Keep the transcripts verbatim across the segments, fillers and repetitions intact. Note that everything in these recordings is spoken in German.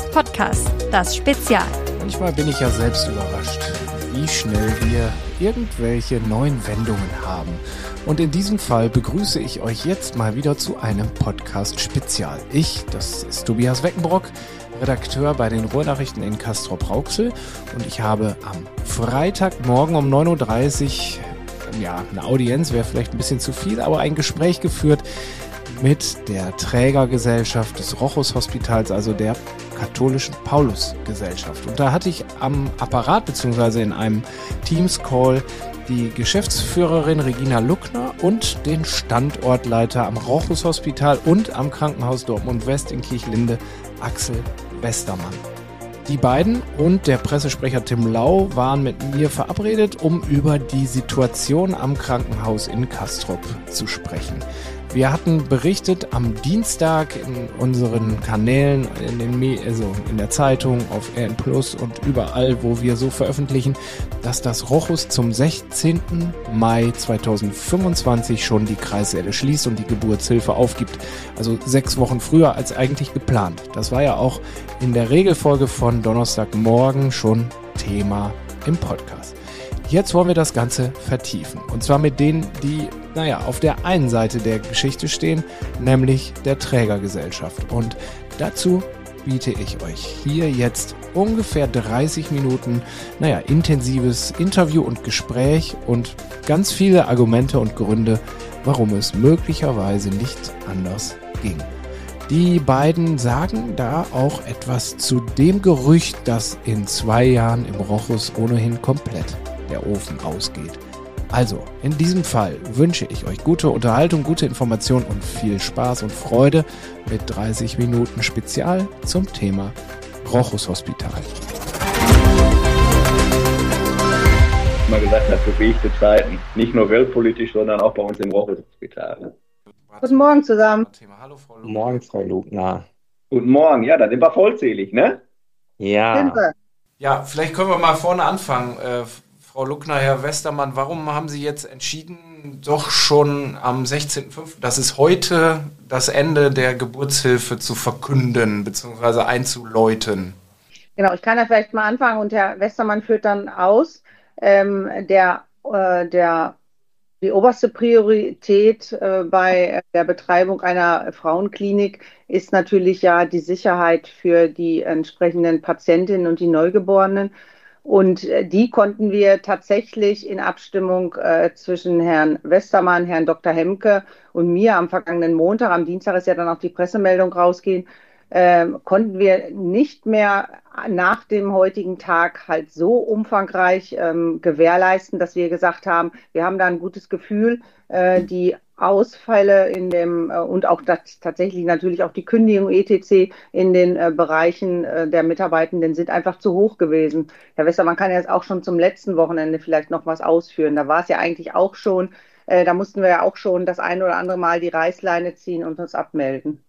Podcast, das Spezial. Manchmal bin ich ja selbst überrascht, wie schnell wir irgendwelche neuen Wendungen haben. Und in diesem Fall begrüße ich euch jetzt mal wieder zu einem Podcast-Spezial. Ich, das ist Tobias Weckenbrock, Redakteur bei den Ruhrnachrichten in Castrop-Rauxel, und ich habe am Freitagmorgen um neun Uhr dreißig, ja, eine Audienz wäre vielleicht ein bisschen zu viel, aber ein Gespräch geführt mit der Trägergesellschaft des Rochus-Hospitals, also der katholischen Paulusgesellschaft. Und da hatte ich am Apparat bzw. in einem Teams-Call die Geschäftsführerin Regina Luckner und den Standortleiter am Rochus-Hospital und am Krankenhaus Dortmund-West in Kirchlinde, Axel Westermann. Die beiden und der Pressesprecher Tim Lau waren mit mir verabredet, um über die Situation am Krankenhaus in Castrop zu sprechen. Wir hatten berichtet am Dienstag in unseren Kanälen, in den Me- also in der Zeitung, auf R N Plus und überall, wo wir so veröffentlichen, dass das Rochus zum sechzehnten Mai zweitausendfünfundzwanzig schon die Kreissäle schließt und die Geburtshilfe aufgibt. Also sechs Wochen früher als eigentlich geplant. Das war ja auch in der Regelfolge von Donnerstagmorgen schon Thema im Podcast. Jetzt wollen wir das Ganze vertiefen. Und zwar mit denen, die, naja, auf der einen Seite der Geschichte stehen, nämlich der Trägergesellschaft. Und dazu biete ich euch hier jetzt ungefähr dreißig Minuten, naja, intensives Interview und Gespräch und ganz viele Argumente und Gründe, warum es möglicherweise nicht anders ging. Die beiden sagen da auch etwas zu dem Gerücht, dass in zwei Jahren im Rochus ohnehin komplett der Ofen ausgeht. Also, in diesem Fall wünsche ich euch gute Unterhaltung, gute Information und viel Spaß und Freude mit dreißig Minuten Spezial zum Thema Rochus Hospital. Mal gesagt hat, bewegte Zeiten. Nicht nur weltpolitisch, sondern auch bei uns im Rochus Hospital. Guten Morgen zusammen. Hallo, Frau Luckner. Guten Morgen, Frau Luckner. Guten Morgen. Ja, da sind wir vollzählig, ne? Ja. Ja, vielleicht können wir mal vorne anfangen. Äh, Frau Luckner, Herr Westermann, warum haben Sie jetzt entschieden, doch schon am sechzehnten fünften, das ist heute, das Ende der Geburtshilfe zu verkünden bzw. einzuläuten? Genau, ich kann da vielleicht mal anfangen und Herr Westermann führt dann aus. Ähm, der, äh, der, die oberste Priorität äh, bei der Betreibung einer Frauenklinik ist natürlich ja die Sicherheit für die entsprechenden Patientinnen und die Neugeborenen. Und die konnten wir tatsächlich in Abstimmung äh, zwischen Herrn Westermann, Herrn Doktor Hemke und mir am vergangenen Montag, am Dienstag ist ja dann auch die Pressemeldung rausgehen, äh, konnten wir nicht mehr nach dem heutigen Tag halt so umfangreich ähm, gewährleisten, dass wir gesagt haben, wir haben da ein gutes Gefühl, äh, die Ausfälle in dem äh, und auch das, tatsächlich natürlich auch die Kündigung et cetera in den äh, Bereichen äh, der Mitarbeitenden sind einfach zu hoch gewesen. Herr Westermann kann jetzt auch schon zum letzten Wochenende vielleicht noch was ausführen. Da war es ja eigentlich auch schon, äh, da mussten wir ja auch schon das ein oder andere Mal die Reißleine ziehen und uns abmelden.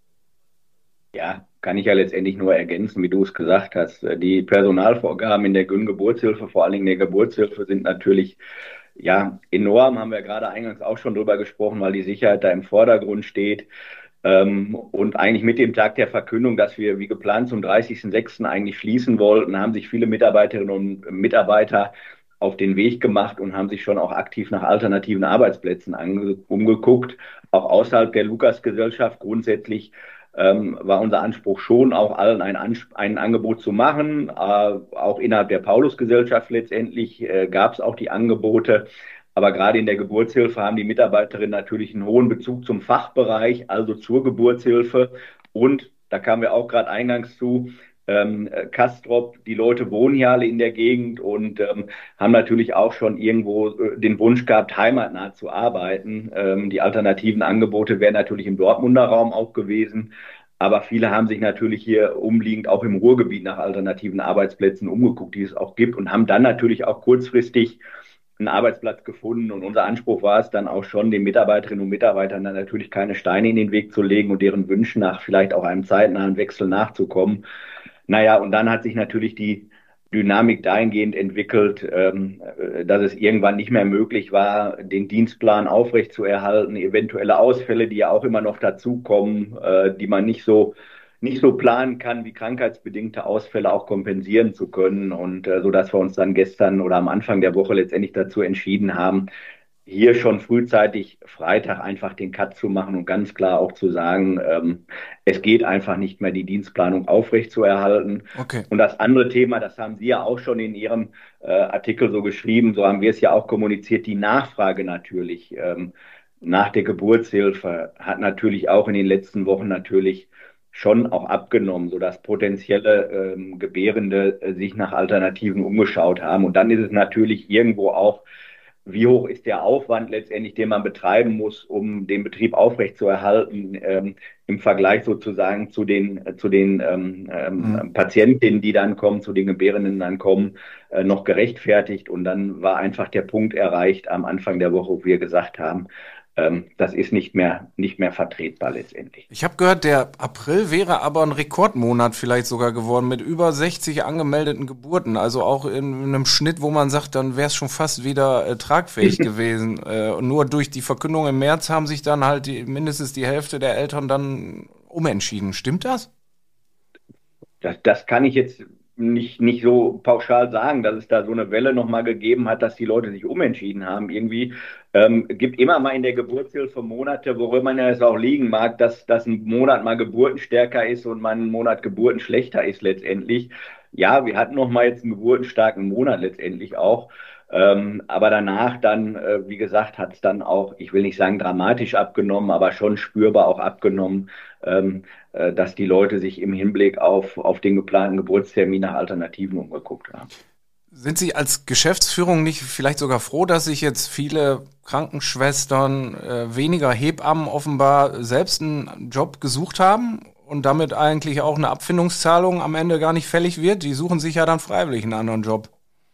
Ja, kann ich ja letztendlich nur ergänzen, wie du es gesagt hast. Die Personalvorgaben in der Geburtshilfe, vor allen Dingen in der Geburtshilfe, sind natürlich ja enorm. Haben wir gerade eingangs auch schon drüber gesprochen, weil die Sicherheit da im Vordergrund steht. Ähm, und eigentlich mit dem Tag der Verkündung, dass wir wie geplant zum dreißigsten sechsten eigentlich schließen wollten, haben sich viele Mitarbeiterinnen und Mitarbeiter auf den Weg gemacht und haben sich schon auch aktiv nach alternativen Arbeitsplätzen ange- umgeguckt. Auch außerhalb der Lukas-Gesellschaft grundsätzlich Ähm, war unser Anspruch schon, auch allen ein, Ans- ein Angebot zu machen. Äh, auch innerhalb der Paulusgesellschaft letztendlich äh, gab es auch die Angebote. Aber gerade in der Geburtshilfe haben die Mitarbeiterinnen natürlich einen hohen Bezug zum Fachbereich, also zur Geburtshilfe. Und da kamen wir auch gerade eingangs zu, ähm, Castrop, die Leute wohnen hier alle in der Gegend und ähm, haben natürlich auch schon irgendwo äh, den Wunsch gehabt, heimatnah zu arbeiten. Ähm, die alternativen Angebote wären natürlich im Dortmunder Raum auch gewesen. Aber viele haben sich natürlich hier umliegend auch im Ruhrgebiet nach alternativen Arbeitsplätzen umgeguckt, die es auch gibt und haben dann natürlich auch kurzfristig einen Arbeitsplatz gefunden. Und unser Anspruch war es dann auch schon, den Mitarbeiterinnen und Mitarbeitern dann natürlich keine Steine in den Weg zu legen und deren Wünschen nach vielleicht auch einem zeitnahen Wechsel nachzukommen. Naja, und dann hat sich natürlich die Dynamik dahingehend entwickelt, ähm, dass es irgendwann nicht mehr möglich war, den Dienstplan aufrechtzuerhalten, eventuelle Ausfälle, die ja auch immer noch dazukommen, äh, die man nicht so nicht so planen kann, wie krankheitsbedingte Ausfälle auch kompensieren zu können. Und äh, so dass wir uns dann gestern oder am Anfang der Woche letztendlich dazu entschieden haben, hier schon frühzeitig Freitag einfach den Cut zu machen und ganz klar auch zu sagen, ähm, es geht einfach nicht mehr, die Dienstplanung aufrechtzuerhalten. Okay. Und das andere Thema, das haben Sie ja auch schon in Ihrem äh, Artikel so geschrieben, so haben wir es ja auch kommuniziert, die Nachfrage natürlich ähm, nach der Geburtshilfe hat natürlich auch in den letzten Wochen natürlich schon auch abgenommen, sodass potenzielle ähm, Gebärende äh, sich nach Alternativen umgeschaut haben. Und dann ist es natürlich irgendwo auch, wie hoch ist der Aufwand letztendlich, den man betreiben muss, um den Betrieb aufrechtzuerhalten, ähm, im Vergleich sozusagen zu den, äh, zu den ähm, ähm, Mhm. Patientinnen, die dann kommen, zu den Gebärenden dann kommen, äh, noch gerechtfertigt. Und dann war einfach der Punkt erreicht am Anfang der Woche, wo wir gesagt haben, ähm, das ist nicht mehr, nicht mehr vertretbar letztendlich. Ich habe gehört, der April wäre aber ein Rekordmonat vielleicht sogar geworden mit über sechzig angemeldeten Geburten. Also auch in einem Schnitt, wo man sagt, dann wäre es schon fast wieder äh, tragfähig gewesen. Äh, und nur durch die Verkündung im März haben sich dann halt die, mindestens die Hälfte der Eltern dann umentschieden. Stimmt das? Das, das kann ich jetzt nicht, nicht so pauschal sagen, dass es da so eine Welle nochmal gegeben hat, dass die Leute sich umentschieden haben. Irgendwie ähm, gibt immer mal in der Geburtshilfe Monate, worüber man ja es auch liegen mag, dass, dass ein Monat mal geburtenstärker ist und mal ein Monat geburtenschlechter ist letztendlich. Ja, wir hatten noch mal jetzt einen geburtenstarken Monat letztendlich auch. Ähm, aber danach dann, äh, wie gesagt, hat es dann auch, ich will nicht sagen dramatisch abgenommen, aber schon spürbar auch abgenommen, ähm, äh, dass die Leute sich im Hinblick auf, auf den geplanten Geburtstermin nach Alternativen umgeguckt haben. Sind Sie als Geschäftsführung nicht vielleicht sogar froh, dass sich jetzt viele Krankenschwestern, äh, weniger Hebammen offenbar selbst einen Job gesucht haben und damit eigentlich auch eine Abfindungszahlung am Ende gar nicht fällig wird? Die suchen sich ja dann freiwillig einen anderen Job.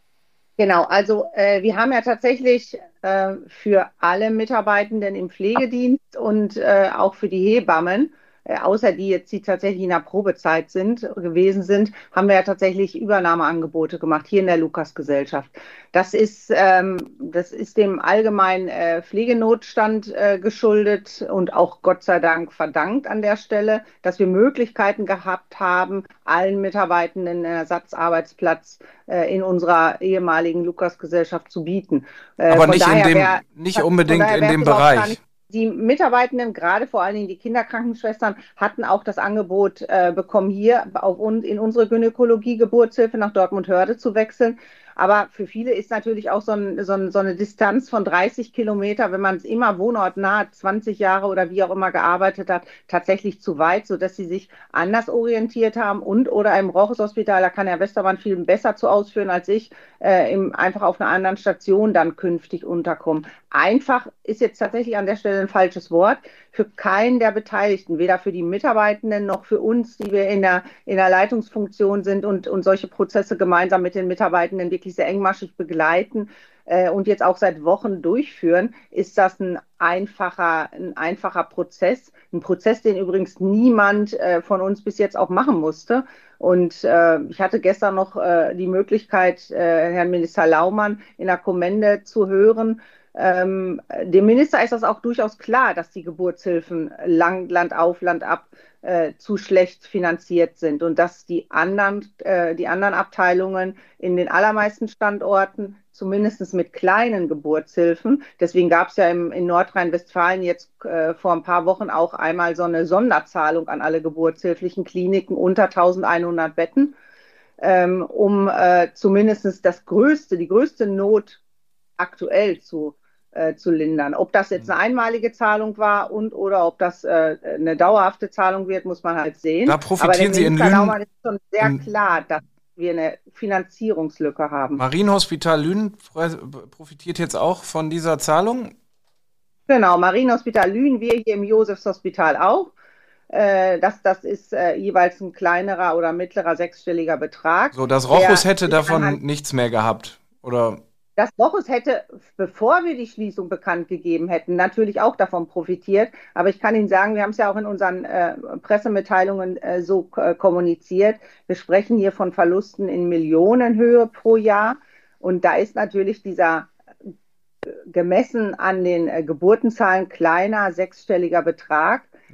Genau, also äh, wir haben ja tatsächlich äh, für alle Mitarbeitenden im Pflegedienst und äh, auch für die Hebammen, äh, außer die jetzt, die tatsächlich in der Probezeit sind, gewesen sind, haben wir ja tatsächlich Übernahmeangebote gemacht, hier in der Lukas-Gesellschaft. Das ist, ähm, das ist dem allgemeinen äh, Pflegenotstand äh, geschuldet und auch Gott sei Dank verdankt an der Stelle, dass wir Möglichkeiten gehabt haben, allen Mitarbeitenden einen Ersatzarbeitsplatz äh, in unserer ehemaligen Lukas-Gesellschaft zu bieten. Äh, Aber von nicht in daher dem, wär, nicht unbedingt in dem überhaupt gar Bereich. nicht. Die Mitarbeitenden, gerade vor allen Dingen die Kinderkrankenschwestern, hatten auch das Angebot äh, bekommen, hier auf uns, in unsere Gynäkologie-Geburtshilfe nach Dortmund-Hörde zu wechseln. Aber für viele ist natürlich auch so, ein, so, ein, so eine Distanz von dreißig Kilometer, wenn man es immer wohnortnah zwanzig Jahre oder wie auch immer gearbeitet hat, tatsächlich zu weit, sodass sie sich anders orientiert haben und oder im Rochus-Hospital, da kann Herr Westermann viel besser zu ausführen als ich, äh, im, einfach auf einer anderen Station dann künftig unterkommen. Einfach ist jetzt tatsächlich an der Stelle ein falsches Wort für keinen der Beteiligten, weder für die Mitarbeitenden noch für uns, die wir in der, in der Leitungsfunktion sind und, und solche Prozesse gemeinsam mit den Mitarbeitenden wirklich sehr engmaschig begleiten äh, und jetzt auch seit Wochen durchführen, ist das ein einfacher, ein einfacher Prozess. Ein Prozess, den übrigens niemand äh, von uns bis jetzt auch machen musste. Und äh, ich hatte gestern noch äh, die Möglichkeit, äh, Herrn Minister Laumann in der Kommende zu hören. Ähm, dem Minister ist das auch durchaus klar, dass die Geburtshilfen lang, Land auf, Land ab äh, zu schlecht finanziert sind und dass die anderen, äh, die anderen Abteilungen in den allermeisten Standorten, zumindest mit kleinen Geburtshilfen, deswegen gab es ja im, in Nordrhein-Westfalen jetzt äh, vor ein paar Wochen auch einmal so eine Sonderzahlung an alle geburtshilflichen Kliniken unter eintausendeinhundert Betten, ähm, um äh, zumindest das größte, die größte Not aktuell zu Äh, zu lindern. Ob das jetzt eine einmalige Zahlung war und oder ob das äh, eine dauerhafte Zahlung wird, muss man halt sehen. Da profitieren Sie in Minister Lünen. Laumann ist schon sehr klar, dass wir eine Finanzierungslücke haben. Marienhospital Lünen profitiert jetzt auch von dieser Zahlung? Genau, Marienhospital Lünen, wir hier im Josefshospital auch. Äh, das, das ist äh, jeweils ein kleinerer oder mittlerer sechsstelliger Betrag. So, das Rochus Der hätte ist davon anhand- nichts mehr gehabt, oder? Das Rochus hätte, bevor wir die Schließung bekannt gegeben hätten, natürlich auch davon profitiert. Aber ich kann Ihnen sagen, wir haben es ja auch in unseren äh, Pressemitteilungen äh, so äh, kommuniziert. Wir sprechen hier von Verlusten in Millionenhöhe pro Jahr. Und da ist natürlich dieser äh, gemessen an den äh, Geburtenzahlen kleiner sechsstelliger Betrag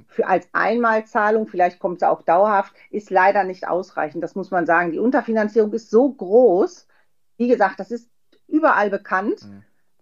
für als Einmalzahlung, vielleicht kommt es auch dauerhaft, ist leider nicht ausreichend. Das muss man sagen. Die Unterfinanzierung ist so groß. Wie gesagt, das ist überall bekannt. Mhm.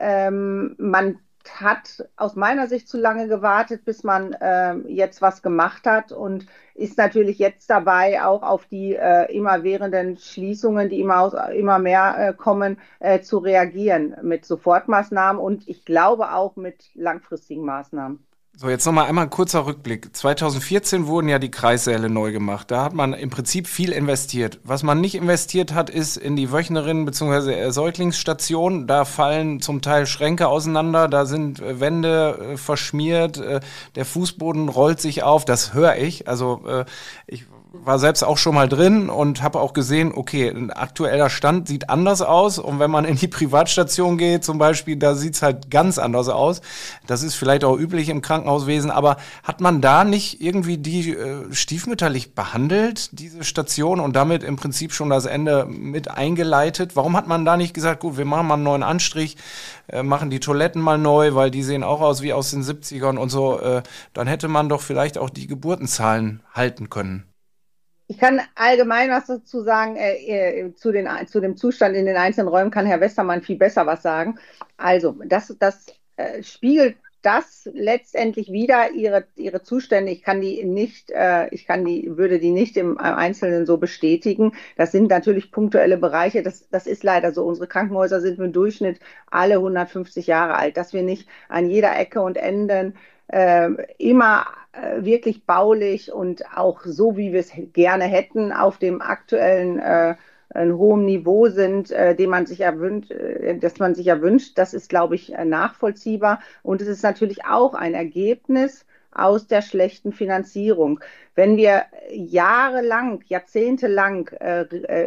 Ähm, man hat aus meiner Sicht zu lange gewartet, bis man ähm, jetzt was gemacht hat und ist natürlich jetzt dabei, auch auf die äh, immerwährenden Schließungen, die immer, aus, immer mehr äh, kommen, äh, zu reagieren mit Sofortmaßnahmen und ich glaube auch mit langfristigen Maßnahmen. So, jetzt nochmal einmal ein kurzer Rückblick. zweitausendvierzehn wurden ja die Kreissäle neu gemacht. Da hat man im Prinzip viel investiert. Was man nicht investiert hat, ist in die Wöchnerinnen- bzw. Säuglingsstationen. Da fallen zum Teil Schränke auseinander, da sind Wände äh, verschmiert, äh, der Fußboden rollt sich auf. Das höre ich. Also äh, ich war selbst auch schon mal drin und habe auch gesehen, okay, ein aktueller Stand sieht anders aus und wenn man in die Privatstation geht zum Beispiel, da sieht's halt ganz anders aus. Das ist vielleicht auch üblich im Krankenhauswesen, aber hat man da nicht irgendwie die äh, stiefmütterlich behandelt, diese Station und damit im Prinzip schon das Ende mit eingeleitet? Warum hat man da nicht gesagt, gut, wir machen mal einen neuen Anstrich, äh, machen die Toiletten mal neu, weil die sehen auch aus wie aus den siebzigern und so, äh, dann hätte man doch vielleicht auch die Geburtenzahlen halten können. Ich kann allgemein was dazu sagen, äh, äh, zu, den, zu dem Zustand in den einzelnen Räumen kann Herr Westermann viel besser was sagen. Also, das, das äh, spiegelt das letztendlich wieder, ihre, ihre Zustände. Ich kann die nicht, äh, ich kann die, würde die nicht im Einzelnen so bestätigen. Das sind natürlich punktuelle Bereiche. Das, das ist leider so. Unsere Krankenhäuser sind im Durchschnitt alle hundertfünfzig Jahre alt, dass wir nicht an jeder Ecke und Enden äh, immer wirklich baulich und auch so, wie wir es gerne hätten, auf dem aktuellen äh, ein hohem Niveau sind, äh, den man sich erwünscht, äh, das man sich erwünscht. Das ist, glaube ich, nachvollziehbar. Und es ist natürlich auch ein Ergebnis aus der schlechten Finanzierung. Wenn wir jahrelang, jahrzehntelang äh,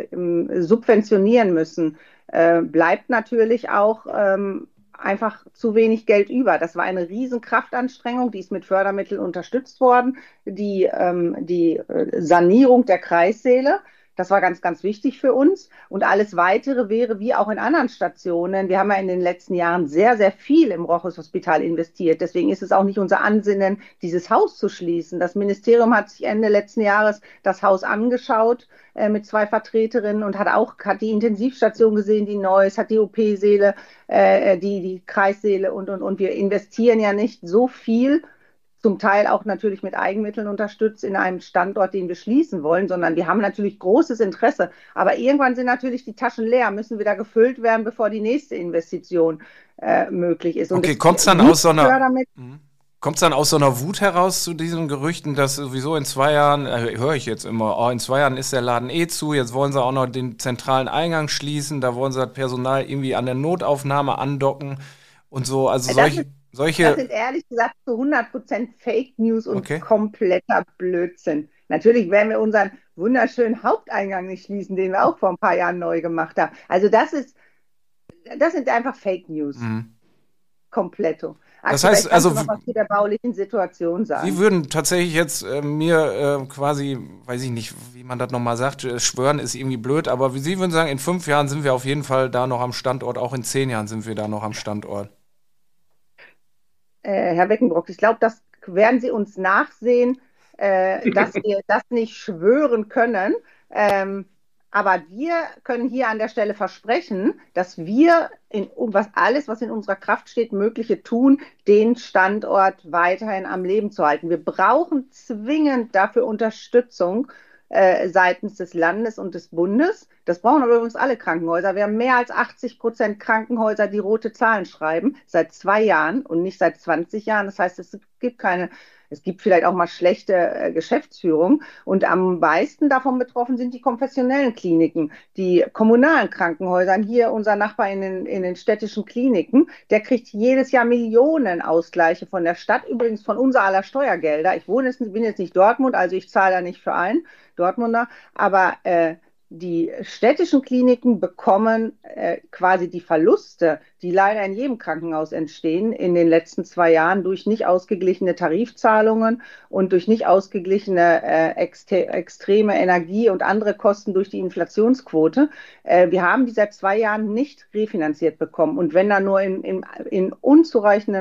äh, subventionieren müssen, äh, bleibt natürlich auch ähm, einfach zu wenig Geld über. Das war eine riesen Kraftanstrengung, die ist mit Fördermitteln unterstützt worden. Die, ähm, die Sanierung der Kreissäle, das war ganz, ganz wichtig für uns. Und alles Weitere wäre wie auch in anderen Stationen. Wir haben ja in den letzten Jahren sehr, sehr viel im Rochus Hospital investiert. Deswegen ist es auch nicht unser Ansinnen, dieses Haus zu schließen. Das Ministerium hat sich Ende letzten Jahres das Haus angeschaut äh, mit zwei Vertreterinnen und hat auch hat die Intensivstation gesehen, die neu ist, hat die O P-Säle, äh, die, die Kreissäle und, und, und wir investieren ja nicht so viel, zum Teil auch natürlich mit Eigenmitteln unterstützt in einem Standort, den wir schließen wollen, sondern wir haben natürlich großes Interesse. Aber irgendwann sind natürlich die Taschen leer, müssen wieder gefüllt werden, bevor die nächste Investition äh, möglich ist. Und okay, kommt es dann aus so einer... Kommt es dann aus so einer Wut heraus zu diesen Gerüchten, dass sowieso in zwei Jahren, äh, höre ich jetzt immer, oh, in zwei Jahren ist der Laden eh zu, jetzt wollen sie auch noch den zentralen Eingang schließen, da wollen sie das Personal irgendwie an der Notaufnahme andocken und so, also solche... Solche das sind ehrlich gesagt zu hundert Prozent Fake News und okay. kompletter Blödsinn. Natürlich werden wir unseren wunderschönen Haupteingang nicht schließen, den wir auch vor ein paar Jahren neu gemacht haben. Also das ist, das sind einfach Fake News. Mhm. Kompletto. Das heißt, also noch was zu der baulichen Situation sagen. Sie würden tatsächlich jetzt äh, mir äh, quasi, weiß ich nicht, wie man das nochmal sagt, äh, schwören ist irgendwie blöd, aber Sie würden sagen, in fünf Jahren sind wir auf jeden Fall da noch am Standort, auch in zehn Jahren sind wir da noch am Standort. Äh, Herr Beckenbrock, ich glaube, das werden Sie uns nachsehen, äh, dass wir das nicht schwören können. Ähm, aber wir können hier an der Stelle versprechen, dass wir in was alles, was in unserer Kraft steht, Mögliche tun, den Standort weiterhin am Leben zu halten. Wir brauchen zwingend dafür Unterstützung äh, seitens des Landes und des Bundes. Das brauchen aber übrigens alle Krankenhäuser. Wir haben mehr als achtzig Prozent Krankenhäuser, die rote Zahlen schreiben, seit zwei Jahren und nicht seit zwanzig Jahren. Das heißt, es gibt keine, es gibt vielleicht auch mal schlechte äh, Geschäftsführung. Und am meisten davon betroffen sind die konfessionellen Kliniken, die kommunalen Krankenhäuser. Hier unser Nachbar in den, in den städtischen Kliniken, der kriegt jedes Jahr Millionen Ausgleiche von der Stadt, übrigens von unser aller Steuergelder. Ich wohne jetzt, bin jetzt nicht Dortmund, also ich zahle da nicht für einen Dortmunder, aber äh, die städtischen Kliniken bekommen äh, quasi die Verluste, die leider in jedem Krankenhaus entstehen in den letzten zwei Jahren durch nicht ausgeglichene Tarifzahlungen und durch nicht ausgeglichene äh, extre- extreme Energie und andere Kosten durch die Inflationsquote. Äh, wir haben die seit zwei Jahren nicht refinanziert bekommen. Und wenn da nur in, in, in unzureichendem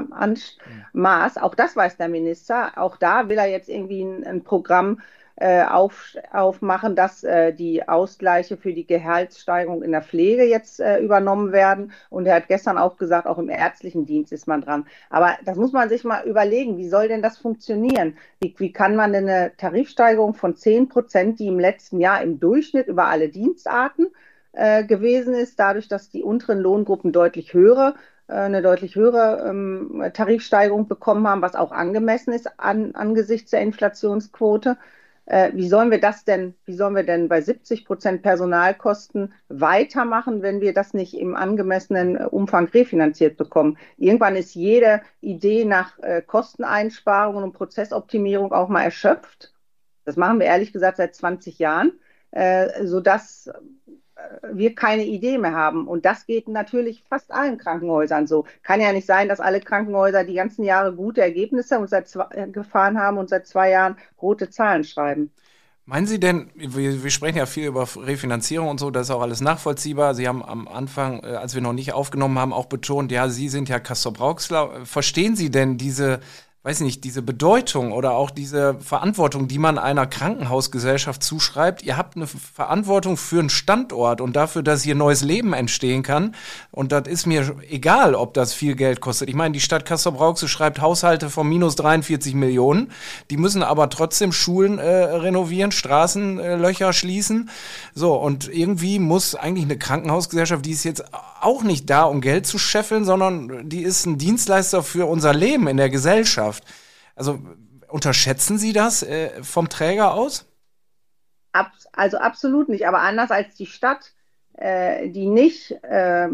Maß, auch das weiß der Minister, auch da will er jetzt irgendwie ein, ein Programm Auf, aufmachen, dass äh, die Ausgleiche für die Gehaltssteigerung in der Pflege jetzt äh, übernommen werden. Und er hat gestern auch gesagt, auch im ärztlichen Dienst ist man dran. Aber das muss man sich mal überlegen, wie soll denn das funktionieren? Wie, wie kann man denn eine Tarifsteigerung von zehn Prozent, die im letzten Jahr im Durchschnitt über alle Dienstarten äh, gewesen ist, dadurch, dass die unteren Lohngruppen deutlich höhere eine deutlich höhere ähm, Tarifsteigerung bekommen haben, was auch angemessen ist an, angesichts der Inflationsquote. Äh, wie sollen wir das denn, wie sollen wir denn bei siebzig Prozent Personalkosten weitermachen, wenn wir das nicht im angemessenen Umfang refinanziert bekommen? Irgendwann ist jede Idee nach äh, Kosteneinsparungen und Prozessoptimierung auch mal erschöpft. Das machen wir ehrlich gesagt seit zwanzig Jahren, äh, sodass wir keine Idee mehr haben. Und das geht natürlich fast allen Krankenhäusern so. Kann ja nicht sein, dass alle Krankenhäuser die ganzen Jahre gute Ergebnisse und seit zwei, gefahren haben und seit zwei Jahren rote Zahlen schreiben. Meinen Sie denn, wir, wir sprechen ja viel über Refinanzierung und so, das ist auch alles nachvollziehbar. Sie haben am Anfang, als wir noch nicht aufgenommen haben, auch betont, ja, Sie sind ja Castrop-Rauxel. Verstehen Sie denn diese weiß nicht, diese Bedeutung oder auch diese Verantwortung, die man einer Krankenhausgesellschaft zuschreibt? Ihr habt eine Verantwortung für einen Standort und dafür, dass hier neues Leben entstehen kann. Und das ist mir egal, ob das viel Geld kostet. Ich meine, die Stadt Castrop-Rauxel schreibt Haushalte von minus dreiundvierzig Millionen. Die müssen aber trotzdem Schulen äh, renovieren, Straßenlöcher äh, schließen. So, und irgendwie muss eigentlich eine Krankenhausgesellschaft, die ist jetzt auch nicht da, um Geld zu scheffeln, sondern die ist ein Dienstleister für unser Leben in der Gesellschaft. Also unterschätzen Sie das äh, vom Träger aus? Ab, also absolut nicht, aber anders als die Stadt, äh, die nicht äh,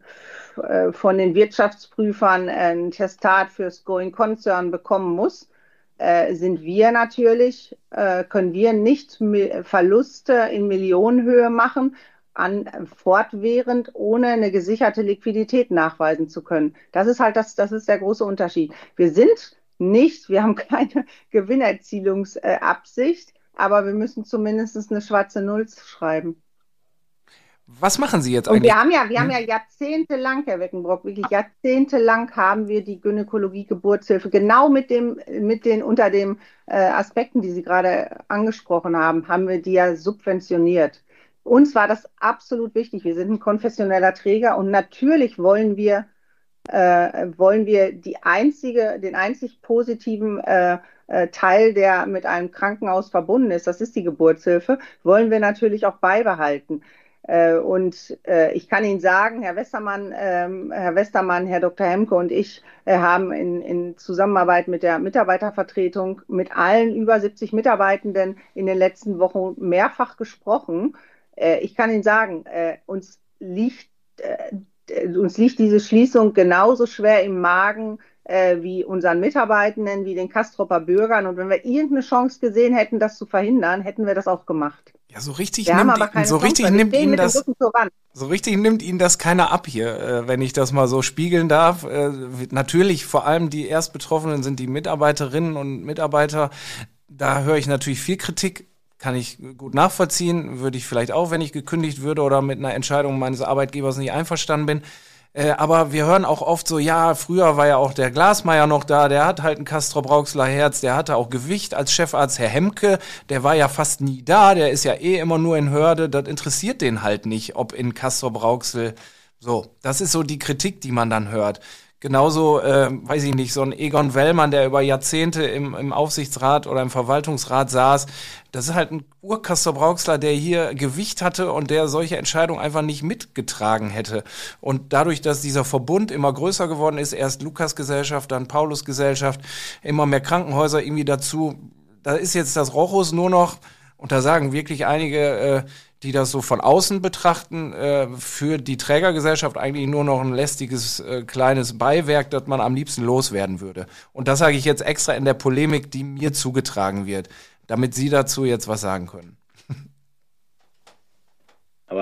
äh, von den Wirtschaftsprüfern ein Testat fürs Going Concern bekommen muss, äh, sind wir natürlich, äh, können wir nicht mi- Verluste in Millionenhöhe machen, an fortwährend, ohne eine gesicherte Liquidität nachweisen zu können. Das ist halt das, das ist der große Unterschied. Wir sind nicht, wir haben keine Gewinnerzielungsabsicht, aber wir müssen zumindest eine schwarze Null schreiben. Was machen Sie jetzt Und eigentlich? wir haben ja, wir haben ja jahrzehntelang, Herr Weckenbrock, wirklich jahrzehntelang haben wir die Gynäkologie-Geburtshilfe genau mit dem, mit den, unter den äh, Aspekten, die Sie gerade angesprochen haben, haben wir die ja subventioniert. Uns war das absolut wichtig. Wir sind ein konfessioneller Träger und natürlich wollen wir, äh, wollen wir die einzige, den einzig positiven äh, äh, Teil, der mit einem Krankenhaus verbunden ist, das ist die Geburtshilfe, wollen wir natürlich auch beibehalten. Äh, und äh, ich kann Ihnen sagen, Herr Westermann, äh, Herr Westermann, Herr Doktor Hemke und ich äh, haben in, in Zusammenarbeit mit der Mitarbeitervertretung mit allen über siebzig Mitarbeitenden in den letzten Wochen mehrfach gesprochen. Ich kann Ihnen sagen, äh, uns liegt, äh, uns liegt diese Schließung genauso schwer im Magen äh, wie unseren Mitarbeitenden, wie den Castropper Bürgern. Und wenn wir irgendeine Chance gesehen hätten, das zu verhindern, hätten wir das auch gemacht. Ja, so richtig wir nimmt, haben aber keine so Chance, richtig nimmt Ihnen das, Wand. so richtig nimmt Ihnen das keiner ab hier, äh, wenn ich das mal so spiegeln darf. Äh, natürlich, vor allem die Erstbetroffenen sind die Mitarbeiterinnen und Mitarbeiter. Da höre ich natürlich viel Kritik. Kann ich gut nachvollziehen, würde ich vielleicht auch, wenn ich gekündigt würde oder mit einer Entscheidung meines Arbeitgebers nicht einverstanden bin. Äh, aber wir hören auch oft so, ja, früher war ja auch der Glasmeier noch da, der hat halt ein Castrop-Rauxler Herz, der hatte auch Gewicht als Chefarzt. Herr Hemke, der war ja fast nie da, der ist ja eh immer nur in Hörde, das interessiert den halt nicht, ob in Castrop-Rauxel. So, das ist so die Kritik, die man dann hört. Genauso, äh, weiß ich nicht, so ein Egon Wellmann, der über Jahrzehnte im, im Aufsichtsrat oder im Verwaltungsrat saß, das ist halt ein Ur-Castrop-Rauxler, der hier Gewicht hatte und der solche Entscheidungen einfach nicht mitgetragen hätte. Und dadurch, dass dieser Verbund immer größer geworden ist, erst Lukas-Gesellschaft, dann Paulus-Gesellschaft, immer mehr Krankenhäuser irgendwie dazu, da ist jetzt das Rochus nur noch, und da sagen wirklich einige, äh, die das so von außen betrachten, äh, für die Trägergesellschaft eigentlich nur noch ein lästiges äh, kleines Beiwerk, das man am liebsten loswerden würde. Und das sage ich jetzt extra in der Polemik, die mir zugetragen wird, damit Sie dazu jetzt was sagen können.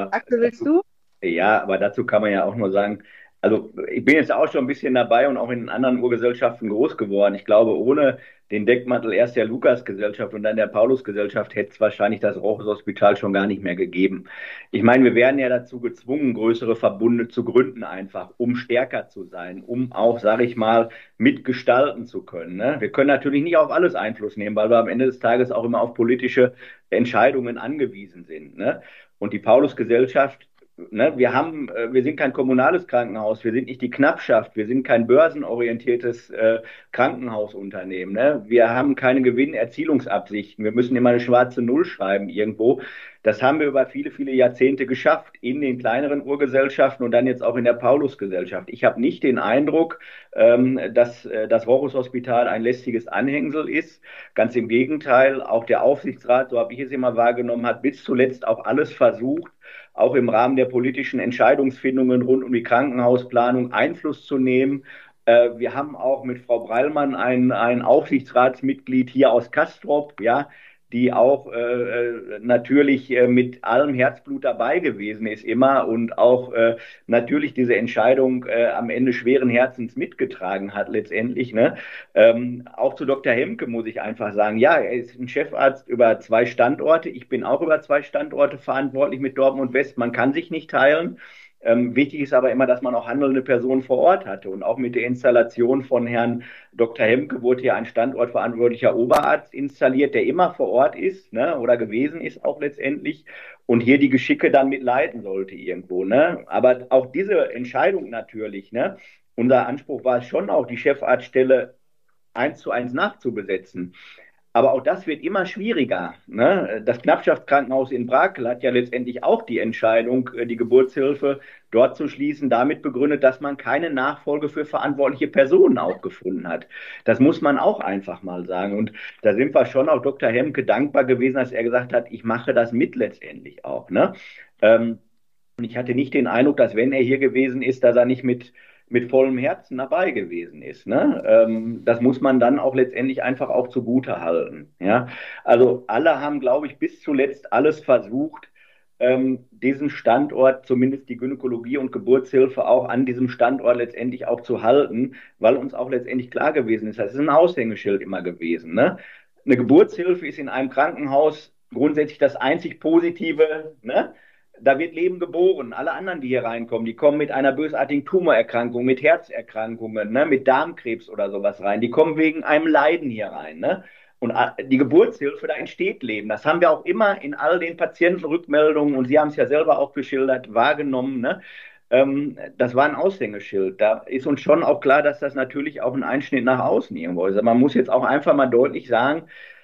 aber Axel, willst du? ja, aber dazu kann man ja auch nur sagen, also ich bin jetzt auch schon ein bisschen dabei und auch in anderen Urgesellschaften groß geworden. Ich glaube, ohne den Deckmantel erst der Lukas-Gesellschaft und dann der Paulus-Gesellschaft hätte es wahrscheinlich das Rochus-Hospital schon gar nicht mehr gegeben. Ich meine, wir werden ja dazu gezwungen, größere Verbunde zu gründen einfach, um stärker zu sein, um auch, sage ich mal, mitgestalten zu können. Ne? Wir können natürlich nicht auf alles Einfluss nehmen, weil wir am Ende des Tages auch immer auf politische Entscheidungen angewiesen sind. Ne? Und die Paulus-Gesellschaft, ne, wir haben, äh, wir sind kein kommunales Krankenhaus, wir sind nicht die Knappschaft, wir sind kein börsenorientiertes äh, Krankenhausunternehmen. Ne? Wir haben keine Gewinnerzielungsabsichten, wir müssen immer eine schwarze Null schreiben irgendwo. Das haben wir über viele, viele Jahrzehnte geschafft in den kleineren Urgesellschaften und dann jetzt auch in der Paulus-Gesellschaft. Ich habe nicht den Eindruck, ähm, dass äh, das Rochus-Hospital ein lästiges Anhängsel ist. Ganz im Gegenteil, auch der Aufsichtsrat, so habe ich es immer wahrgenommen, hat bis zuletzt auch alles versucht, auch im Rahmen der politischen Entscheidungsfindungen rund um die Krankenhausplanung Einfluss zu nehmen. Äh, wir haben auch mit Frau Breilmann ein, ein Aufsichtsratsmitglied hier aus Castrop, ja, die auch äh, natürlich äh, mit allem Herzblut dabei gewesen ist immer und auch äh, natürlich diese Entscheidung äh, am Ende schweren Herzens mitgetragen hat letztendlich. Ne? Ähm, auch zu Doktor Hemke muss ich einfach sagen, ja, er ist ein Chefarzt über zwei Standorte. Ich bin auch über zwei Standorte verantwortlich mit Dortmund West. Man kann sich nicht teilen. Ähm, wichtig ist aber immer, dass man auch handelnde Personen vor Ort hatte. Und auch mit der Installation von Herrn Doktor Hemke wurde hier ein standortverantwortlicher Oberarzt installiert, der immer vor Ort ist, ne, oder gewesen ist auch letztendlich und hier die Geschicke dann mitleiten sollte irgendwo. Ne? Aber auch diese Entscheidung natürlich, ne, unser Anspruch war es schon auch, die Chefarztstelle eins zu eins nachzubesetzen. Aber auch das wird immer schwieriger. Ne? Das Knappschaftskrankenhaus in Brakel hat ja letztendlich auch die Entscheidung, die Geburtshilfe dort zu schließen, damit begründet, dass man keine Nachfolge für verantwortliche Personen auch gefunden hat. Das muss man auch einfach mal sagen. Und da sind wir schon auch Doktor Hemke dankbar gewesen, dass er gesagt hat, ich mache das mit letztendlich auch. Ne? Ähm, und ich hatte nicht den Eindruck, dass wenn er hier gewesen ist, dass er nicht mit mit vollem Herzen dabei gewesen ist. Ne? Ähm, das muss man dann auch letztendlich einfach auch zugute halten. Ja? Also alle haben, glaube ich, bis zuletzt alles versucht, ähm, diesen Standort, zumindest die Gynäkologie und Geburtshilfe, auch an diesem Standort letztendlich auch zu halten, weil uns auch letztendlich klar gewesen ist, das ist ein Aushängeschild immer gewesen. Ne? Eine Geburtshilfe ist in einem Krankenhaus grundsätzlich das einzig Positive, ne? Da wird Leben geboren. Alle anderen, die hier reinkommen, die kommen mit einer bösartigen Tumorerkrankung, mit Herzerkrankungen, ne, mit Darmkrebs oder sowas rein. Die kommen wegen einem Leiden hier rein. Ne? Und die Geburtshilfe, da entsteht Leben. Das haben wir auch immer in all den Patientenrückmeldungen, und Sie haben es ja selber auch geschildert, wahrgenommen. Ne? Ähm, das war ein Aushängeschild. Da ist uns schon auch klar, dass das natürlich auch ein Einschnitt nach außen irgendwo ist. Man muss jetzt auch einfach mal deutlich sagen,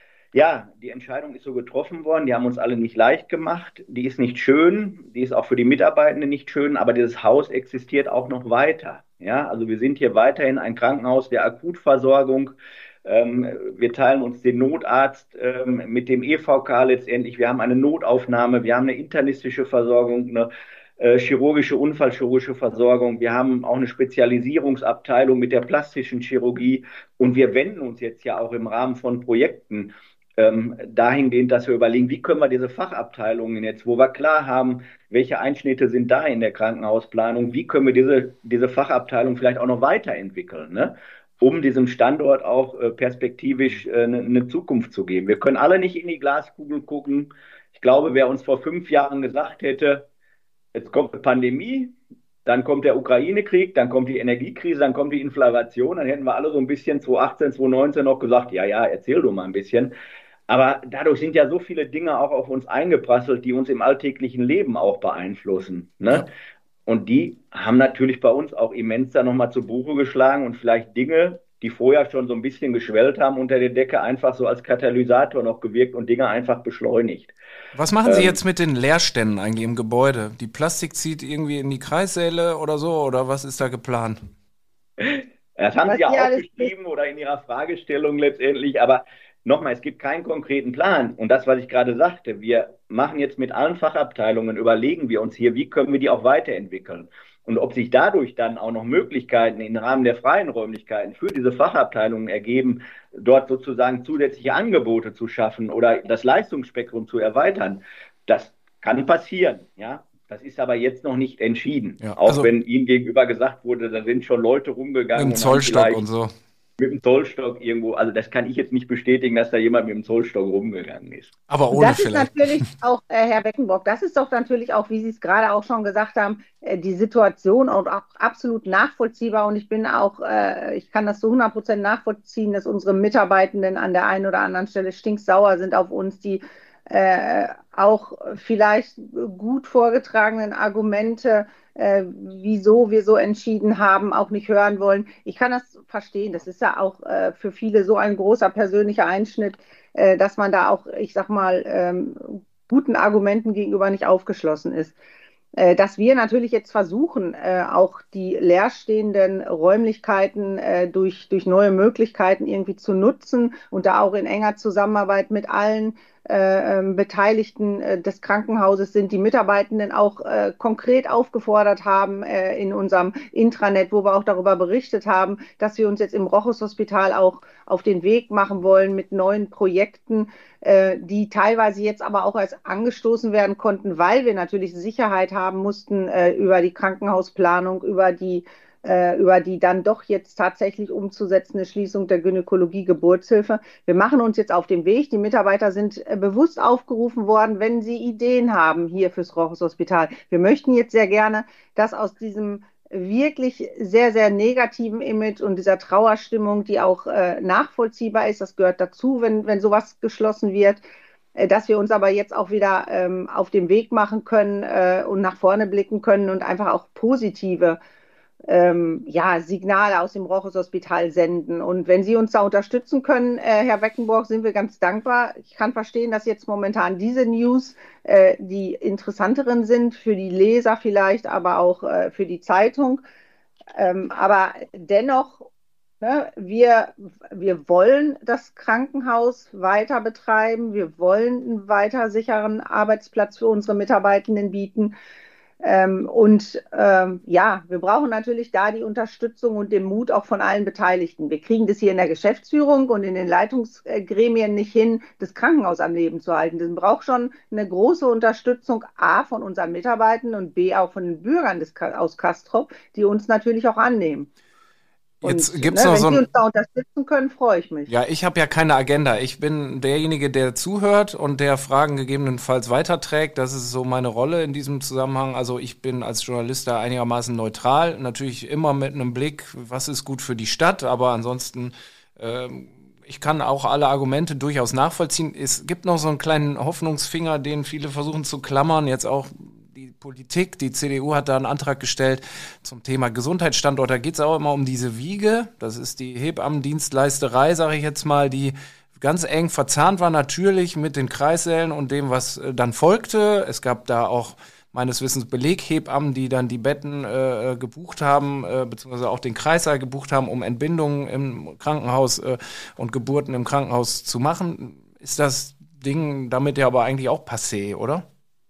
ja, die Entscheidung ist so getroffen worden, die haben uns alle nicht leicht gemacht, die ist nicht schön, die ist auch für die Mitarbeitenden nicht schön, aber dieses Haus existiert auch noch weiter. Ja, also wir sind hier weiterhin ein Krankenhaus der Akutversorgung, ähm, wir teilen uns den Notarzt ähm, mit dem E V K letztendlich, wir haben eine Notaufnahme, wir haben eine internistische Versorgung, eine äh, chirurgische, unfallchirurgische Versorgung, wir haben auch eine Spezialisierungsabteilung mit der plastischen Chirurgie und wir wenden uns jetzt ja auch im Rahmen von Projekten Ähm, dahingehend, dass wir überlegen, wie können wir diese Fachabteilungen jetzt, wo wir klar haben, welche Einschnitte sind da in der Krankenhausplanung, wie können wir diese, diese Fachabteilung vielleicht auch noch weiterentwickeln, ne? Um diesem Standort auch äh, perspektivisch äh, eine, eine Zukunft zu geben. Wir können alle nicht in die Glaskugel gucken. Ich glaube, wer uns vor fünf Jahren gesagt hätte, jetzt kommt eine Pandemie, dann kommt der Ukraine-Krieg, dann kommt die Energiekrise, dann kommt die Inflation, dann hätten wir alle so ein bisschen zwanzig achtzehn, zwanzig neunzehn noch gesagt, ja, ja, erzähl du mal ein bisschen. Aber dadurch sind ja so viele Dinge auch auf uns eingeprasselt, die uns im alltäglichen Leben auch beeinflussen. Ne? Ja. Und die haben natürlich bei uns auch immens da nochmal zu Buche geschlagen und vielleicht Dinge, die vorher schon so ein bisschen geschwellt haben, unter der Decke einfach so als Katalysator noch gewirkt und Dinge einfach beschleunigt. Was machen Sie ähm, jetzt mit den Leerständen eigentlich im Gebäude? Die Plastik zieht irgendwie in die Kreissäle oder so, oder was ist da geplant? Das haben was Sie ja auch geschrieben oder in Ihrer Fragestellung letztendlich, aber nochmal, es gibt keinen konkreten Plan. Und das, was ich gerade sagte, wir machen jetzt mit allen Fachabteilungen, überlegen wir uns hier, wie können wir die auch weiterentwickeln. Und ob sich dadurch dann auch noch Möglichkeiten im Rahmen der freien Räumlichkeiten für diese Fachabteilungen ergeben, dort sozusagen zusätzliche Angebote zu schaffen oder das Leistungsspektrum zu erweitern, das kann passieren. Ja? Das ist aber jetzt noch nicht entschieden. Ja, Auch also wenn ihm gegenüber gesagt wurde, da sind schon Leute rumgegangen. mit dem und haben Zollstock vielleicht und so. mit dem Zollstock irgendwo, also das kann ich jetzt nicht bestätigen, dass da jemand mit dem Zollstock rumgegangen ist. Aber Und ohne das ist vielleicht. natürlich auch, äh, Herr Beckenbock, das ist doch natürlich auch, wie Sie es gerade auch schon gesagt haben, äh, die Situation und auch absolut nachvollziehbar. Und ich bin auch, äh, ich kann das zu hundert Prozent nachvollziehen, dass unsere Mitarbeitenden an der einen oder anderen Stelle stinksauer sind auf uns, die äh, auch vielleicht gut vorgetragenen Argumente, äh, wieso wir so entschieden haben, auch nicht hören wollen. Ich kann das verstehen. Das ist ja auch äh, für viele so ein großer persönlicher Einschnitt, äh, dass man da auch, ich sag mal, ähm, guten Argumenten gegenüber nicht aufgeschlossen ist. Äh, dass wir natürlich jetzt versuchen, äh, auch die leerstehenden Räumlichkeiten äh, durch, durch neue Möglichkeiten irgendwie zu nutzen und da auch in enger Zusammenarbeit mit allen äh, ähm, Beteiligten äh, des Krankenhauses sind, die Mitarbeitenden auch äh, konkret aufgefordert haben äh, in unserem Intranet, wo wir auch darüber berichtet haben, dass wir uns jetzt im Rochus-Hospital auch auf den Weg machen wollen mit neuen Projekten, äh, die teilweise jetzt aber auch erst angestoßen werden konnten, weil wir natürlich Sicherheit haben mussten äh, über die Krankenhausplanung, über die äh, über die dann doch jetzt tatsächlich umzusetzende Schließung der Gynäkologie-Geburtshilfe. Wir machen uns jetzt auf den Weg. Die Mitarbeiter sind äh, bewusst aufgerufen worden, wenn sie Ideen haben hier fürs Rochus-Hospital. Wir möchten jetzt sehr gerne, dass aus diesem wirklich sehr, sehr negativen Image und dieser Trauerstimmung, die auch äh, nachvollziehbar ist, das gehört dazu, wenn, wenn sowas geschlossen wird, äh, dass wir uns aber jetzt auch wieder ähm, auf den Weg machen können äh, und nach vorne blicken können und einfach auch positive ähm, ja, Signale aus dem Rochus-Hospital senden. Und wenn Sie uns da unterstützen können, äh, Herr Beckenbock, sind wir ganz dankbar. Ich kann verstehen, dass jetzt momentan diese News äh, die interessanteren sind für die Leser vielleicht, aber auch äh, für die Zeitung. Ähm, aber dennoch, ne, wir, wir wollen das Krankenhaus weiter betreiben. Wir wollen einen weiter sicheren Arbeitsplatz für unsere Mitarbeitenden bieten. Ähm, und ähm, ja, wir brauchen natürlich da die Unterstützung und den Mut auch von allen Beteiligten. Wir kriegen das hier in der Geschäftsführung und in den Leitungsgremien nicht hin, das Krankenhaus am Leben zu halten. Das braucht schon eine große Unterstützung, A, von unseren Mitarbeitern und B, auch von den Bürgern des, aus Castrop, die uns natürlich auch annehmen. Jetzt Und gibt's ne, noch wenn so Sie ein, uns da unterstützen können, freue ich mich. ja, ich habe ja keine Agenda. Ich bin derjenige, der zuhört und der Fragen gegebenenfalls weiterträgt. Das ist so meine Rolle in diesem Zusammenhang. Also ich bin als Journalist da einigermaßen neutral. Natürlich immer mit einem Blick, was ist gut für die Stadt. Aber ansonsten, ähm, ich kann auch alle Argumente durchaus nachvollziehen. Es gibt noch so einen kleinen Hoffnungsfinger, den viele versuchen zu klammern. Jetzt auch die Politik, die C D U hat da einen Antrag gestellt zum Thema Gesundheitsstandort. Da geht es auch immer um diese Wiege. Das ist die Hebammendienstleisterei, sage ich jetzt mal, die ganz eng verzahnt war natürlich mit den Kreissälen und dem, was äh, dann folgte. Es gab da auch meines Wissens Beleghebammen, die dann die Betten äh, gebucht haben, äh, beziehungsweise auch den Kreissaal gebucht haben, um Entbindungen im Krankenhaus äh, und Geburten im Krankenhaus zu machen. Ist das Ding damit ja aber eigentlich auch passé, oder?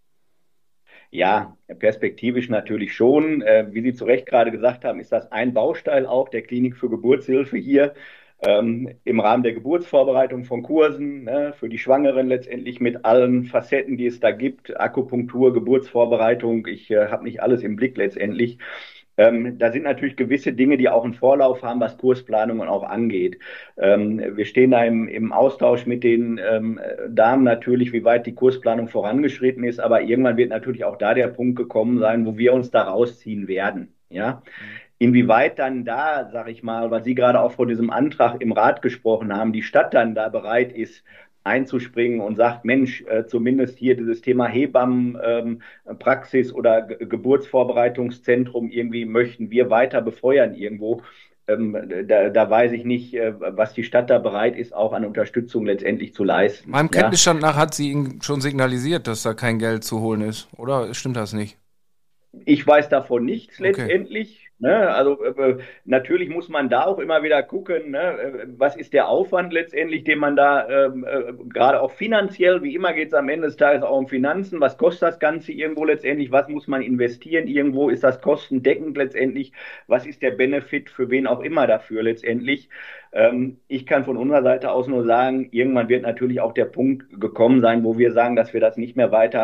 Ja, perspektivisch natürlich schon. Äh, wie Sie zu Recht gerade gesagt haben, ist das ein Baustein auch der Klinik für Geburtshilfe hier ähm, im Rahmen der Geburtsvorbereitung von Kursen, ne, für die Schwangeren letztendlich mit allen Facetten, die es da gibt, Akupunktur, Geburtsvorbereitung. Ich äh, habe nicht alles im Blick letztendlich. Ähm, da sind natürlich gewisse Dinge, die auch einen Vorlauf haben, was Kursplanungen auch angeht. Ähm, wir stehen da im, im Austausch mit den ähm, Damen natürlich, wie weit die Kursplanung vorangeschritten ist, aber irgendwann wird natürlich auch da der Punkt gekommen sein, wo wir uns da rausziehen werden. Ja? Inwieweit dann da, sag ich mal, was Sie gerade auch vor diesem Antrag im Rat gesprochen haben, die Stadt dann da bereit ist, einzuspringen und sagt, Mensch, äh, zumindest hier dieses Thema Hebammenpraxis ähm, oder Ge- Geburtsvorbereitungszentrum irgendwie möchten wir weiter befeuern irgendwo. Ähm, da, da weiß ich nicht, äh, was die Stadt da bereit ist, auch an Unterstützung letztendlich zu leisten. Meinem Ja? Kenntnisstand nach hat sie Ihnen schon signalisiert, dass da kein Geld zu holen ist. Oder stimmt das nicht? Ich weiß davon nichts Okay. letztendlich. Ne? Also äh, natürlich muss man da auch immer wieder gucken, ne? äh, was ist der Aufwand letztendlich, den man da ähm, äh, gerade auch finanziell, wie immer geht es am Ende des Tages auch um Finanzen, was kostet das Ganze irgendwo letztendlich, was muss man investieren irgendwo, ist das kostendeckend letztendlich, was ist der Benefit für wen auch immer dafür letztendlich. Ähm, ich kann von unserer Seite aus nur sagen, irgendwann wird natürlich auch der Punkt gekommen sein, wo wir sagen, dass wir das nicht mehr weiter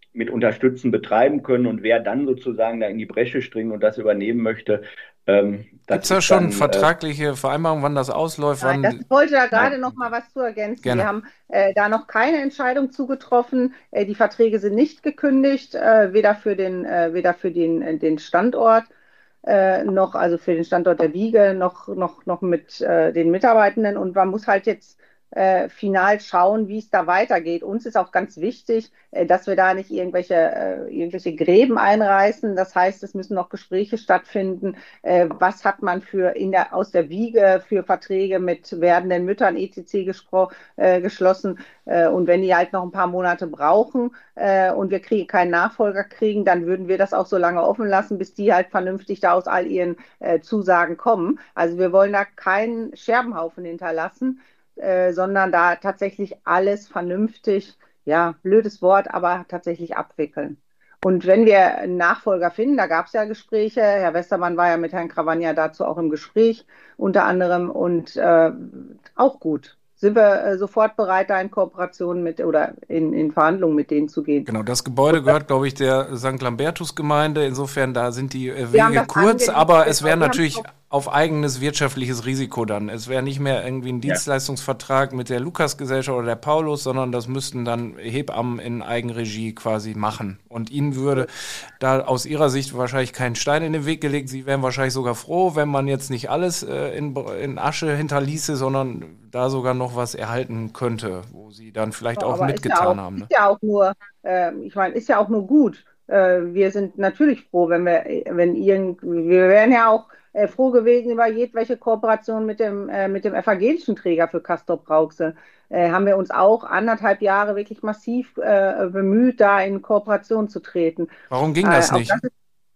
mit unterstützen betreiben können und wer dann sozusagen da in die Bresche springen und das übernehmen möchte. Ähm, Gibt es da schon dann, vertragliche äh, Vereinbarungen, wann das ausläuft? Nein, wann das wollte da gerade noch mal was zu ergänzen. Gerne. Wir haben äh, da noch keine Entscheidung zugetroffen. Äh, die Verträge sind nicht gekündigt, äh, weder für den, äh, weder für den, äh, den Standort äh, noch, also für den Standort der Wiege, noch, noch, noch mit äh, den Mitarbeitenden. Und man muss halt jetzt Äh, final schauen, wie es da weitergeht. Uns ist auch ganz wichtig, äh, dass wir da nicht irgendwelche, äh, irgendwelche Gräben einreißen. Das heißt, es müssen noch Gespräche stattfinden. Äh, was hat man für in der, aus der Wiege für Verträge mit werdenden Müttern et cetera gespro- äh, geschlossen? Äh, und wenn die halt noch ein paar Monate brauchen äh, und wir kriegen, keinen Nachfolger kriegen, dann würden wir das auch so lange offen lassen, bis die halt vernünftig da aus all ihren äh, Zusagen kommen. Also wir wollen da keinen Scherbenhaufen hinterlassen, Äh, sondern da tatsächlich alles vernünftig, ja, blödes Wort, aber tatsächlich abwickeln. Und wenn wir einen Nachfolger finden, da gab es ja Gespräche, Herr Westermann war ja mit Herrn Cravagna dazu auch im Gespräch, unter anderem, und äh, auch gut. Sind wir äh, sofort bereit, da in Kooperation mit oder in, in Verhandlungen mit denen zu gehen. Genau, das Gebäude gehört, glaube ich, der Sankt Lambertus-Gemeinde. Insofern, da sind die äh, Wege kurz, aber es wäre natürlich auf eigenes wirtschaftliches Risiko dann. Es wäre nicht mehr irgendwie ein Dienstleistungsvertrag mit der Lukas-Gesellschaft oder der Paulus, sondern das müssten dann Hebammen in Eigenregie quasi machen. Und ihnen würde da aus ihrer Sicht wahrscheinlich kein Stein in den Weg gelegt. Sie wären wahrscheinlich sogar froh, wenn man jetzt nicht alles äh, in, in Asche hinterließe, sondern da sogar noch was erhalten könnte, wo sie dann vielleicht ja, auch mitgetan ja auch, haben. Ne? Ist ja auch nur, äh, ich meine, ist ja auch nur gut. Äh, wir sind natürlich froh, wenn wir, wenn irgend, wir wären ja auch äh, froh gewesen über jedwelche Kooperation mit dem, äh, mit dem evangelischen Träger für Castrop-Rauxel. Äh, haben wir uns auch anderthalb Jahre wirklich massiv äh, bemüht, da in Kooperation zu treten. Warum ging das äh, nicht? Das ist,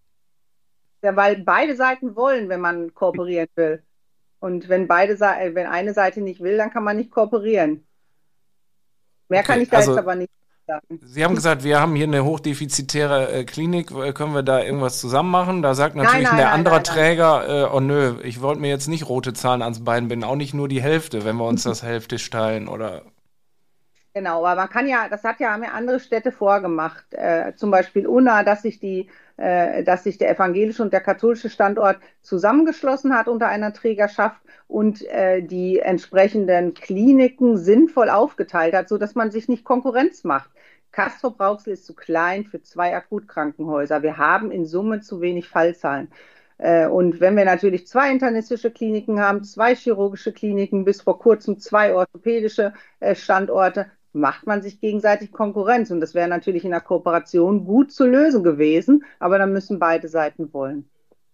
ja, weil beide Seiten wollen, wenn man kooperieren will. Und wenn beide Seiten, wenn eine Seite nicht will, dann kann man nicht kooperieren. Mehr okay, kann ich da also, jetzt aber nicht sagen. Sie haben gesagt, wir haben hier eine hochdefizitäre äh, Klinik, können wir da irgendwas zusammen machen? Da sagt natürlich nein, nein, der nein, andere nein, Träger, nein. Äh, oh nö, ich wollte mir jetzt nicht rote Zahlen ans Bein binden, auch nicht nur die Hälfte, wenn wir uns das Hälfte teilen, oder? Genau, aber man kann ja, das hat ja, haben ja andere Städte vorgemacht, äh, zum Beispiel Unna, dass sich die, äh, dass sich der evangelische und der katholische Standort zusammengeschlossen hat unter einer Trägerschaft und äh, die entsprechenden Kliniken sinnvoll aufgeteilt hat, so dass man sich nicht Konkurrenz macht. Castrop-Rauxel ist zu klein für zwei Akutkrankenhäuser. Wir haben in Summe zu wenig Fallzahlen. Äh, und wenn wir natürlich zwei internistische Kliniken haben, zwei chirurgische Kliniken, bis vor kurzem zwei orthopädische äh, Standorte, macht man sich gegenseitig Konkurrenz. Und das wäre natürlich in der Kooperation gut zu lösen gewesen, aber dann müssen beide Seiten wollen.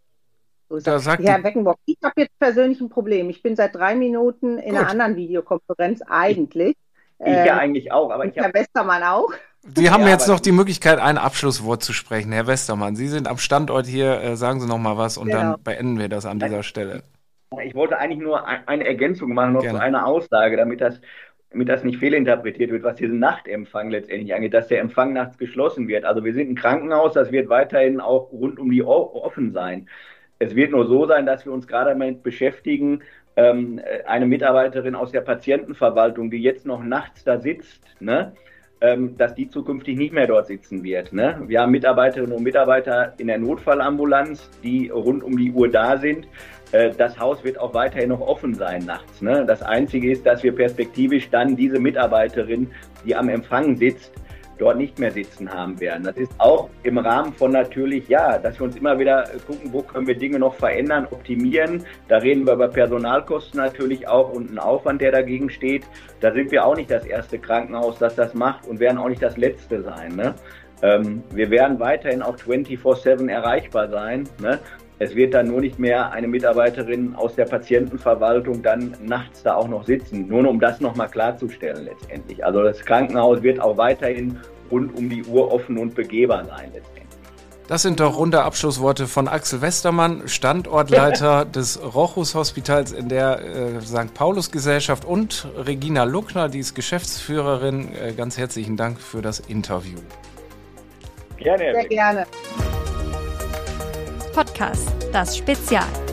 So da sagt Herr Beckenbock, ich habe jetzt persönlich ein Problem. Ich bin seit drei Minuten in gut. einer anderen Videokonferenz eigentlich. Ich äh, ja eigentlich auch. Aber ich Herr Westermann auch. Sie haben ja, jetzt noch die Möglichkeit, ein Abschlusswort zu sprechen. Herr Westermann, Sie sind am Standort hier. Äh, sagen Sie noch mal was und genau. dann beenden wir das an dieser Stelle. Ich wollte eigentlich nur eine Ergänzung machen, noch Gerne. zu einer Aussage, damit das damit das nicht fehlinterpretiert wird, was diesen Nachtempfang letztendlich angeht, dass der Empfang nachts geschlossen wird. Also wir sind ein Krankenhaus, das wird weiterhin auch rund um die Uhr offen sein. Es wird nur so sein, dass wir uns gerade damit beschäftigen, ähm, eine Mitarbeiterin aus der Patientenverwaltung, die jetzt noch nachts da sitzt, ne, ähm, dass die zukünftig nicht mehr dort sitzen wird. Ne? Wir haben Mitarbeiterinnen und Mitarbeiter in der Notfallambulanz, die rund um die Uhr da sind. Das Haus wird auch weiterhin noch offen sein nachts. Ne? Das Einzige ist, dass wir perspektivisch dann diese Mitarbeiterin, die am Empfang sitzt, dort nicht mehr sitzen haben werden. Das ist auch im Rahmen von natürlich, ja, dass wir uns immer wieder gucken, wo können wir Dinge noch verändern, optimieren. Da reden wir über Personalkosten natürlich auch und einen Aufwand, der dagegen steht. Da sind wir auch nicht das erste Krankenhaus, das das macht und werden auch nicht das letzte sein. Ne? Ähm, wir werden weiterhin auch vierundzwanzig sieben erreichbar sein. Ne? Es wird dann nur nicht mehr eine Mitarbeiterin aus der Patientenverwaltung dann nachts da auch noch sitzen. Nur um das nochmal klarzustellen letztendlich. Also das Krankenhaus wird auch weiterhin rund um die Uhr offen und begehbar sein letztendlich. Das sind doch runde Abschlussworte von Axel Westermann, Standortleiter des Rochus-Hospitals in der äh, Sankt Paulus-Gesellschaft und Regina Luckner, die ist Geschäftsführerin. Äh, ganz herzlichen Dank für das Interview. Gerne. Sehr gerne. Podcast, das Spezial.